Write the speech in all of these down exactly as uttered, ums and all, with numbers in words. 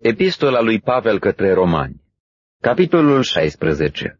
Epistola lui Pavel către Romani, capitolul șaisprezece.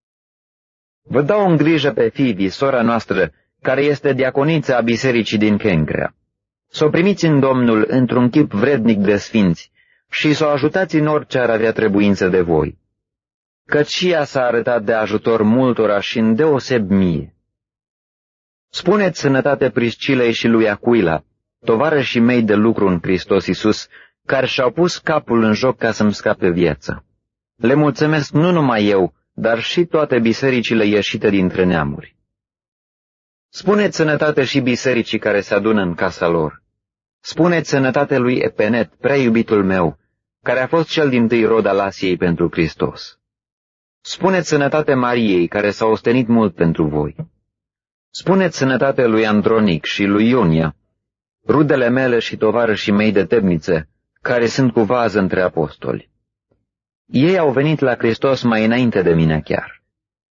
Vă dau în grijă pe Fibi, sora noastră, care este diaconița a bisericii din Kencrea. Să o primiți în Domnul într-un chip vrednic de sfinți și să o ajutați în orice ar avea trebuință de voi. Căci și ea s-a arătat de ajutor multora și îndeoseb mie. Spuneți sănătate Priscilei și lui Aquila, tovarășii mei de lucru în Hristos Iisus, care și-au pus capul în joc ca să-mi scape viața. Le mulțumesc nu numai eu, dar și toate bisericile ieșite dintre neamuri. Spuneți sănătate și bisericii care se adună în casa lor. Spuneți sănătate lui Epenet, prea iubitul meu, care a fost cel dintâi rod al Asiei pentru Hristos. Spuneți sănătate Mariei, care s-a ostenit mult pentru voi. Spuneți sănătate lui Andronic și lui Ionia, rudele mele și tovarășii mei de temnițe, care sunt cu vază între apostoli. Ei au venit la Hristos mai înainte de mine chiar.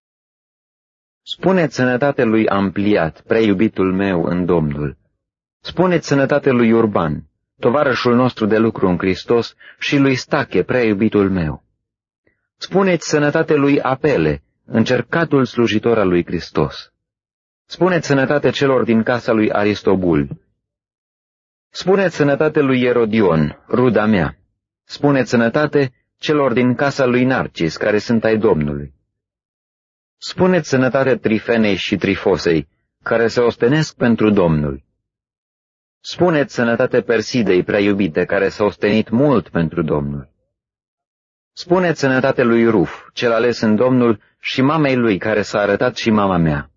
Spuneți sănătate lui Ampliat, prea iubitul meu în Domnul. Spuneți sănătate lui Urban, tovarășul nostru de lucru în Hristos, și lui Stache, prea iubitul meu. Spuneți sănătate lui Apele, încercatul slujitor al lui Hristos. Spuneți sănătate celor din casa lui Aristobul. Spuneți sănătate lui Erodion, ruda mea. Spuneți sănătate celor din casa lui Narcis, care sunt ai Domnului. Spuneți sănătate Trifenei și Trifosei, care se ostenesc pentru Domnul. Spuneți sănătate Persidei prea iubite, care s-a ostenit mult pentru Domnul. Spuneți sănătate lui Ruf, cel ales în Domnul, și mamei lui, care s-a arătat și mama mea.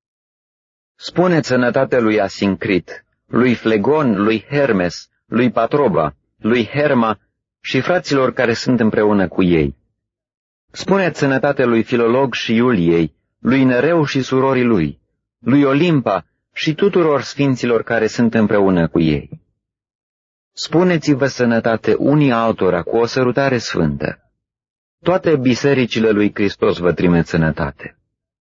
Spuneți sănătate lui Asincrit, lui Flegon, lui Hermes, lui Patroba, lui Herma și fraților care sunt împreună cu ei. Spuneți sănătate lui Filolog și Iuliei, lui Nereu și surorii lui, lui Olimpa și tuturor sfinților care sunt împreună cu ei. Spuneți-vă sănătate unii altora cu o sărutare sfântă. Toate bisericile lui Hristos vă trimit sănătate.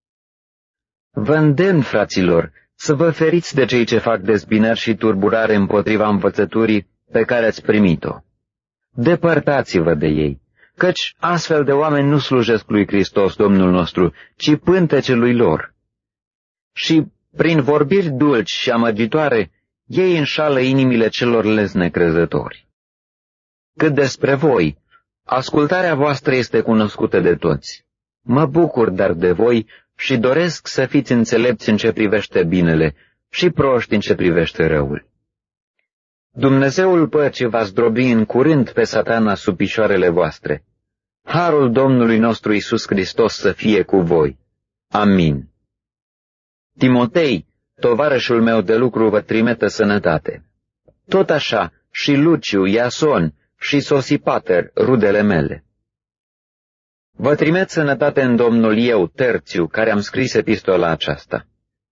Vă îndemn, fraților, să vă feriți de cei ce fac dezbinări și turburare împotriva învățăturii pe care ați primit-o. Depărtați-vă de ei, căci astfel de oameni nu slujesc lui Hristos, Domnul nostru, ci pântecelui lor. Și, prin vorbiri dulci și amăgitoare, ei înșală inimile celor lesnecrezători. Cât despre voi, ascultarea voastră este cunoscută de toți. Mă bucur dar de voi și doresc să fiți înțelepți în ce privește binele și proști în ce privește răul. Dumnezeul păcii va zdrobi în curând pe Satana sub picioarele voastre. Harul Domnului nostru Iisus Hristos să fie cu voi. Amin. Timotei, tovarășul meu de lucru, vă trimite sănătate. Tot așa și Luciu, Iason și Sosipater, rudele mele. Vă trimit sănătate în Domnul eu, Terțiu, care am scris epistola aceasta.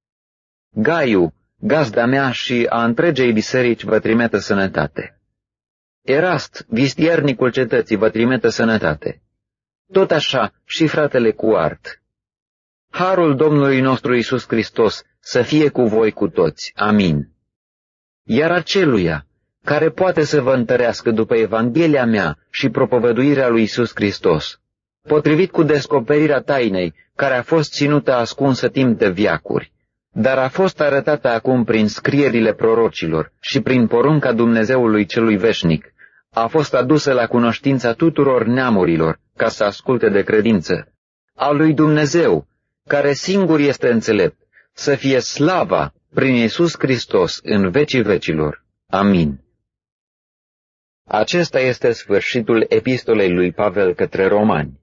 Gaiu, gazda mea și a întregei biserici vă trimite sănătate. Erast, vistiernicul cetății, vă trimite sănătate. Tot așa și fratele Cuart. Harul Domnului nostru Iisus Hristos să fie cu voi cu toți. Amin. Iar aceluia care poate să vă întărească după Evanghelia mea și propovăduirea lui Iisus Hristos, potrivit cu descoperirea tainei, care a fost ținută ascunsă timp de veacuri, dar a fost arătată acum prin scrierile prorocilor și prin porunca Dumnezeului celui veșnic, a fost adusă la cunoștința tuturor neamurilor, ca să asculte de credință, a lui Dumnezeu, care singur este înțelept, să fie slava prin Iisus Hristos în vecii vecilor. Amin. Acesta este sfârșitul epistolei lui Pavel către Romani.